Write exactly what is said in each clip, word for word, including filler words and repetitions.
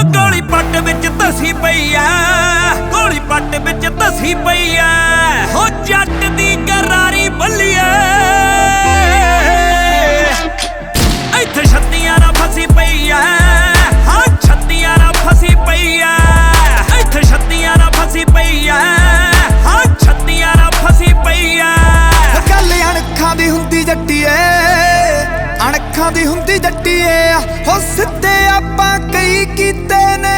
ਗੋਲੀ ਪੱਟ ਵਿੱਚ ਧਸੀ ਪਈ ਐ, ਗੋਲੀ ਪੱਟ ਵਿੱਚ ਧਸੀ ਪਈ ਐ। ਹੋ ਜੱਟ ਦੀ ਗਰਾਰੀ ਬੱਲੀਏ ਇੱਥੇ ਛੱਤੀਆਂ ਨਾਲ ਫਸੀ ਪਈ ਐ, ਹਾਂ ਛੱਤੀਆਂ ਨਾਲ ਫਸੀ ਪਈ ਐ। ਇੱਥੇ ਛੱਤੀਆਂ ਨਾਲ ਫਸੀ ਪਈ ਐ, ਹਾਂ ਛੱਤੀਆਂ ਨਾਲ ਫਸੀ ਪਈ ਐ। ਗੱਲ ਅਣਖਾਂ ਦੀ ਹੁੰਦੀ ਜੱਟੀਏ, ਅਣਖਾਂ ਦੀ ਹੁੰਦੀ ਜੱਟੀਏ। ਹੋ ਸਿੱਧੇ ਆਪਾਂ ਕਈ ਕੀਤੇ ਨੇ,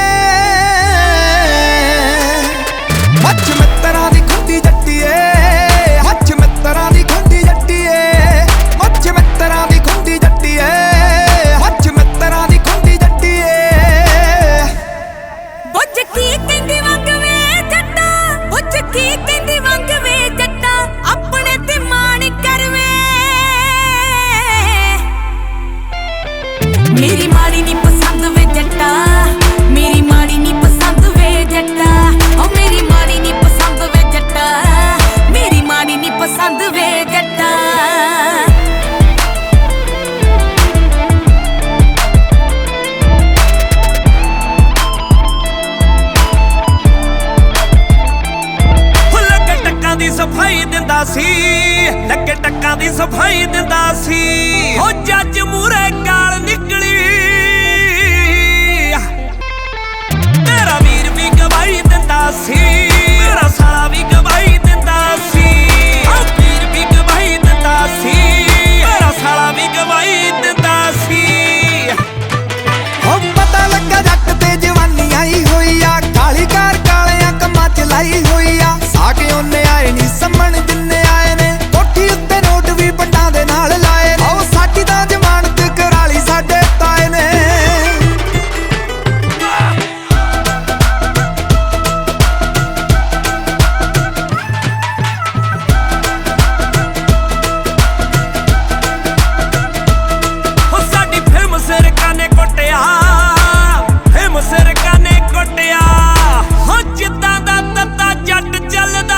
ਹੱਥ ਮਿੱਤਰਾਂ ਦੀ ਖੁੰਦੀ ਜੱਟੀਏ, ਹੱਥ ਮਿੱਤਰਾਂ ਦੀ ਖੁੰਦੀ ਜੱਟੀਏ, ਹੱਥ ਮਿੱਤਰਾਂ ਦੀ ਖੁੰਦੀ ਜੱਟੀਏ, ਹੱਥ ਮਿੱਤਰਾਂ ਦੀ ਖੁੰਦੀ ਜੱਟੀਏ। ਬੁੱਝ ਕੀ ਕਹਿੰਦੀ ਵੰਗ ਵੇ ਜੱਟਾ, ਬੁੱਝ ਕੀ ਕਹਿੰਦੀ ਵੰਗ ਵੇ ਜੱਟਾ, ਆਪਣੇ ਤੇ ਮਾਣ ਕਰਵੇ। ਮੇਰੀ ਮਾੜੀ ਨੀ ਪਸੰਦ ਵੇ ਜੱਟਾ, ਮੇਰੀ ਮਾੜੀ ਨੀ ਪਸੰਦ ਵੇ ਜੱਟਾ, ਓ ਮੇਰੀ ਮਾੜੀ ਨੀ ਪਸੰਦ ਵੇ ਜੱਟਾ, ਮੇਰੀ ਮਾੜੀ ਨੀ ਪਸੰਦ ਵੇ ਜੱਟਾ। ਲੱਗੇ ਟੱਕਾਂ ਦੀ ਸਫਾਈ ਦਿੰਦਾ ਸੀ, ਲੱਗੇ ਟੱਕਾਂ ਦੀ ਸਫਾਈ ਦਿੰਦਾ ਸੀ। ਹੋ ਜੱਜ ਮੂਰੇ ਗਾਲ ਨਿਕਲੀ, ਮੇਰਾ ਵੀਰ ਵੀ ਗਵਾਹੀ ਦਿੰਦਾ ਸੀ, ਮੇਰਾ ਸਾਲਾ ਵੀ ਗਵਾਹੀ ਦਿੰਦਾ ਸੀ। ਹੋ ਵੀਰ ਵੀ ਗਵਾਹੀ ਦਿੰਦਾ ਸੀ, ਮੇਰਾ ਸਾਲਾ ਵੀ ਗਵਾਹੀ ਦਿੰਦਾ ਸੀ। ਹੋ ਪਤਾ ਲੱਗਾ ਜੱਟ ਤੇ ਜਵਾਨੀ ਆਈ ਹੋਈ ਆ, ਕਾਲੀ ਕਾਰ ਕਾਲਿਆਂ ਕੰਮਾਂ ਚ ਲਾਈ ਹੋਈ ਆ। ਸਾਗੇ ਉਹਨੇ ਆਏ ਨੀ ਸੰਮਣ ਜਿੰਨੇ ਆਏ ਨੇ, ਕੋਠੀ ਉੱਤੇ ਨੋਟ ਵੀ ਪੰਡਾਂ ਦੇ ਨਾਲ ਲਾਏ ਨੇ। ਹੋ ਸਾਡੀ ਤਾਂ ਜ਼ਮਾਨਤ ਕਰਾਲੀ ਸਾਡੇ ਤਾਏ ਨੇ। ਹੋ ਸਾਡੀ ਫਿਲਮ ਸਿਰਕਾਂ ਨੇ ਕੁੱਟਿਆ, ਫਿਲਮ ਸਿਰਕਾਂ ਨੇ ਕੁੱਟਿਆ। ਹੋ ਜਿੱਦਾਂ ਦਾ ਤੱਤਾ ਜੱਟ ਚੱਲਦਾ,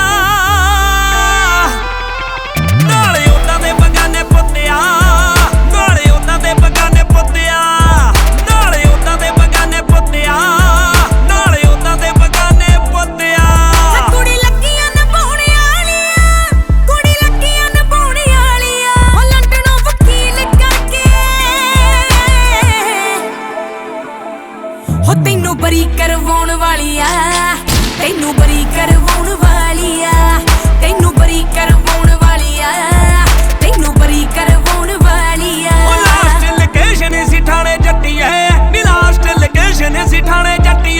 ਨਾਲੇ ਉਹਨਾਂ ਦੇ ਬਗਾਨੇ ਪੁੱਤਿਆ, ਨਾਲੇ ਉਹਨਾਂ ਦੇ ਬਗਾਨੇ ਪੁੱਤਿਆ, ਨਾਲੇ ਉਹਨਾਂ ਦੇ ਬਗਾਨੇ ਪੁੱਤਿਆ, ਨਾਲੇ ਉਹਨਾਂ ਦੇ ਬਗਾਨੇ ਪੁੱਤਿਆ। ਕੁੜੀ ਲੱਗੀਆਂ ਨਭਾਉਣ ਵਾਲੀਆਂ, ਕੁੜੀ ਲੱਗੀਆਂ ਨਭਾਉਣ ਵਾਲੀਆਂ, ਹੋ ਲੰਡਨੋਂ ਵਕੀਲ ਕਰਕੇ। ਹੋ ਤੈਨੂੰ ਬਰੀ ਕਰਵਾਉਣ ਵਾਲੀ ਆ, ਤੈਨੂੰ ਬਰੀ ਕਰਵਾਉਣ ਵਾਲੀ ਆ, ਤੈਨੂੰ ਬਰੀ ਕਰਵਾਉਣ ਵਾਲੀ ਆ, ਤੈਨੂੰ ਬਰੀ ਕਰਵਾਉਣ ਵਾਲੀ ਆ। ਉਹ ਲਾਸਟ ਲੋਕੇਸ਼ਨ ਸੀ ਠਾਣੇ ਜੱਟੀਏ, ਨੀ ਲਾਸਟ ਲੋਕੇਸ਼ਨ ਸੀ ਠਾਣੇ ਜੱਟੀਏ।